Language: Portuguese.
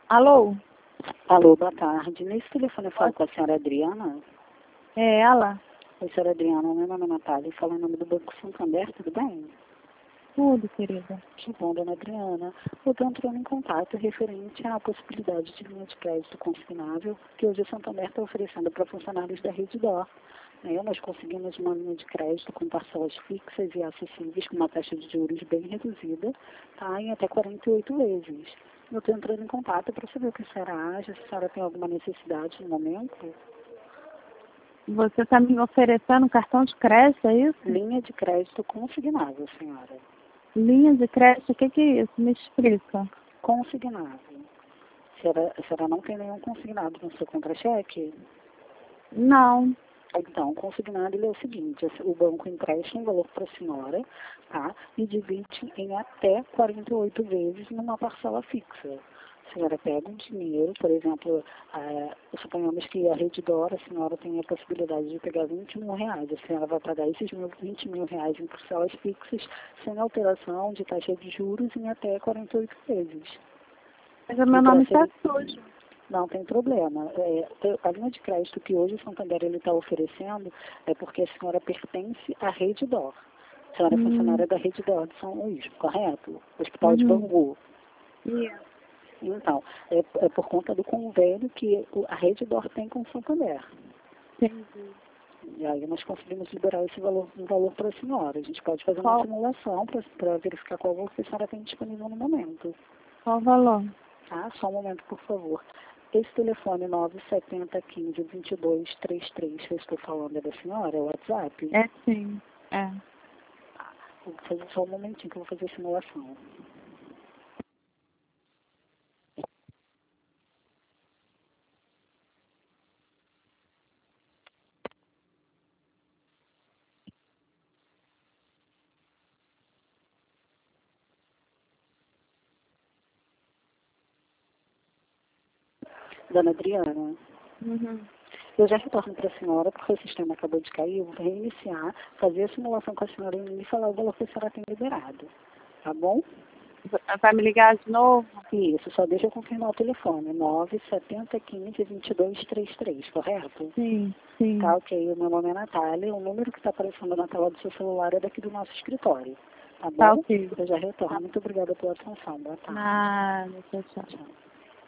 Alô? Alô, boa tarde. Nesse telefone eu falo com a senhora Adriana. É ela? Oi, senhora Adriana, meu nome é Natália, falo em nome do Banco Santander, tudo bem? Tudo, querida. Que bom, dona Adriana. Eu estou entrando em contato referente à possibilidade de linha de crédito consignável que hoje o Santander está oferecendo para funcionários da Rede D'Or. Nós conseguimos uma linha de crédito com parcelas fixas e acessíveis com uma taxa de juros bem reduzida, tá? Em até 48 vezes. Eu estou entrando em contato para saber o que a senhora acha, se a senhora tem alguma necessidade no momento. Você está me oferecendo cartão de crédito, é isso? Linha de crédito consignável, senhora. Linha de crédito, o que é isso? Me explica. Consignável. A senhora não tem nenhum consignado no seu contra-cheque? Não. Então, o consignado ele é o seguinte, o banco empresta um valor para a senhora, tá? E divide em até 48 vezes numa parcela fixa. A senhora pega um dinheiro, por exemplo, suponhamos que a Rede D'Or, a senhora tem a possibilidade de pegar 20 mil reais. A senhora vai pagar esses 20 mil reais em parcelas fixas, sem alteração de taxa de juros, em até 48 vezes. Mas o meu nome está sujo. Não tem problema. A linha de crédito que hoje o Santander está oferecendo é porque a senhora pertence à Rede D'Or. A senhora é funcionária da Rede D'Or de São Luís, correto? Hospital de Bangu. Yeah. Então, é por conta do convênio que a Rede D'Or tem com o Santander. Entendi. E aí nós conseguimos liberar esse valor, um valor para a senhora. A gente pode fazer uma simulação para verificar qual valor que a senhora tem disponível no momento. Qual o valor? Tá? Só um momento, por favor. Esse telefone 97015-2233 que eu estou falando é da senhora, é o WhatsApp? É sim, é. Vou fazer só um momentinho que eu vou fazer a simulação. Dona Adriana, eu já retorno para a senhora, porque o sistema acabou de cair, eu vou reiniciar, fazer a simulação com a senhora e falar o valor que a senhora tem liberado. Tá bom? Vai me ligar de novo? Isso, só deixa eu confirmar o telefone. 97015-2233, correto? Sim, sim. Tá, ok. O meu nome é Natália. O número que está aparecendo na tela do seu celular é daqui do nosso escritório. Tá bom? Tá ok. Eu já retorno. Muito obrigada pela atenção. Boa tarde. Nada, tchau, tchau. Tchau.